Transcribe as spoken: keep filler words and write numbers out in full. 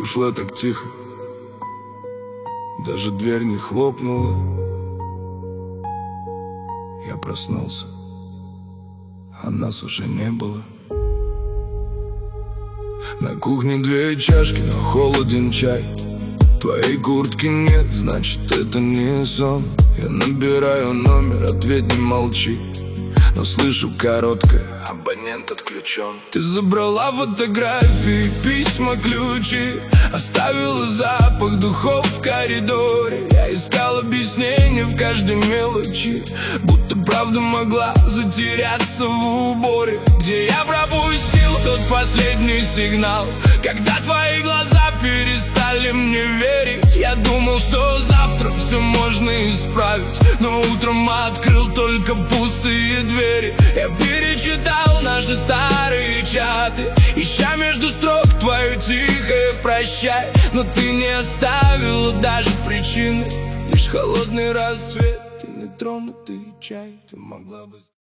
ушла так тихо, даже дверь не хлопнула. Я проснулся, а нас уже не было. На кухне две чашки, но холоден чай. Твоей куртки нет, значит это не сон. Я набираю номер, ответь, не молчи. Но слышу короткое: абонент отключен. Ты забрала фотографии, письма, ключи, оставила запах духов в коридоре. Я искал объяснение в каждой мелочи, будто правда могла затеряться в уборе. Где я пропустил тот последний сигнал, когда твои глаза перестали мне верить. Я думал, что завтра все можно исправить, но утром открыл только пустые двери. Я перечитал наши старые чаты, ища между строк твое тихое прощай. Но ты не оставила даже причины, лишь холодный рассвет и нетронутый чай. Ты могла бы...